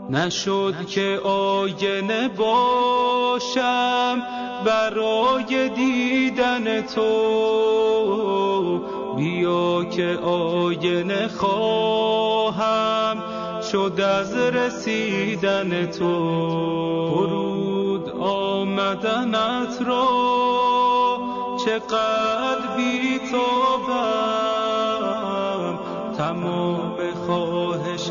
نشد که آینه باشم برای دیدن تو، بیا که آینه خواهم شد از رسیدن تو. فرود آمدنت را چقدر بی‌تابم، تمام خواهش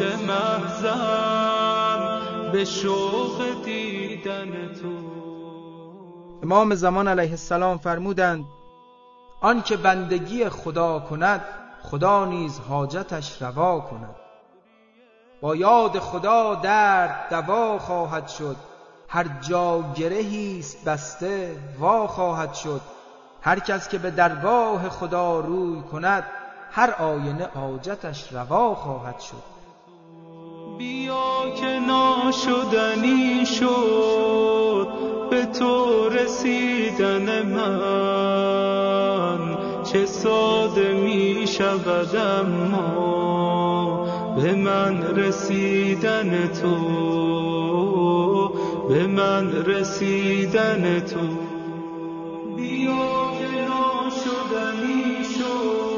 محضم به شوق دیدن تو. امام زمان علیه السلام فرمودند آن که بندگی خدا کند خدا نیز حاجتش روا کند. با یاد خدا درد دوا خواهد شد، هر جا گرهی است بسته وا خواهد شد. هر کس که به درگاه خدا روی کند هر آینه حاجتش روا خواهد شد. بیا که ناشدنی شد به تو رسیدن من، چه ساده می شود اما به من رسیدن تو، به من رسیدن تو. بیا که ناشدنی شد